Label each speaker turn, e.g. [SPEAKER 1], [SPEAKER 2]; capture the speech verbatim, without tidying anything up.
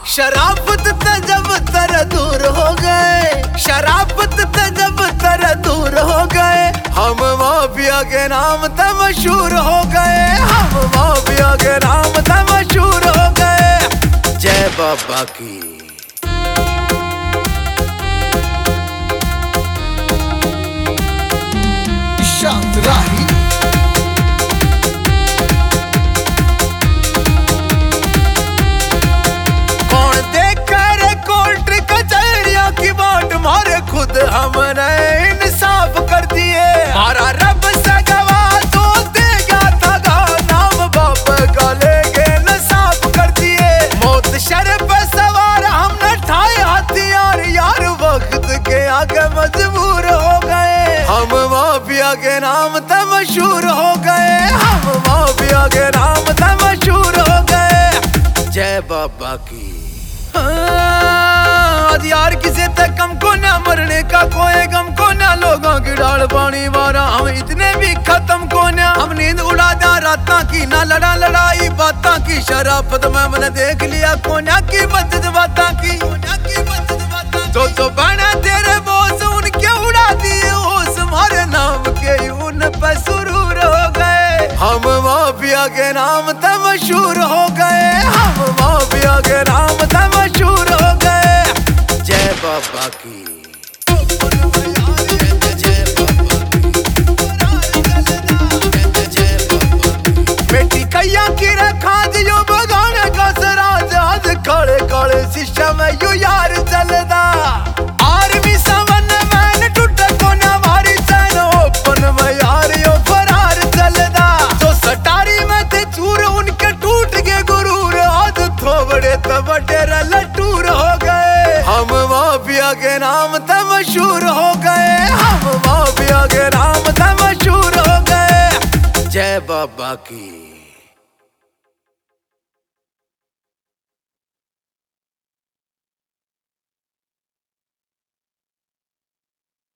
[SPEAKER 1] शराफत ते जब तर दूर हो गए, शराफत ते जब तर दूर हो गए, हम माफिया के नाम ते मशहूर हो गए, हम माफिया के नाम ते मशहूर हो गए। जय बाबा की। शांत राही खुद हमने इंसाफ कर दिए, हमारा रब से गवाह तो देगा था, नाम बाप का लेके इंसाफ कर दिए। मौत शर पे सवार हमने ठाए हथियार, यार वक्त के आगे मजबूर हो गए, हम माफिया के नाम ते मशहूर हो गए, हम माफिया के नाम ते मशहूर हो गए। जय बाबा की। आज यार किसे तक कम को ना, मरने का कोई गम को ना, लोगों की डाल पानी मारा हम इतने भी खत्म को ना, हम नींद उड़ा दा रात की, ना लड़ा लड़ाई बाता की, शराफत में मैंने देख लिया कोना की मदद बाता की, तो तो बना तेरे बोस उनके उड़ा दिए होश, हमारे नाम के उन पे सुरूर हो गए, हम माफिया के नाम ते मशहूर हो गए, हम माफिया के नाम ते मशहूर हो गए। जय बाबा की। बेटी कैया की रखा दियो बगाने का सराज, आज काले काले शीशा में यू यार चलदा, आर्मी सावन मैन टूटे को ना मारी चैन, ओपन में यार यो फरार चलदा, जो सटारी में थे चूर उनके टूट गए गुरूर, आज थोबड़े तबड़े लटूर हो गए, हम माफिया के नाम ते मशहूर हो गए, हम माफिया के नाम ते मशहूर हो गए। जय बाबा की।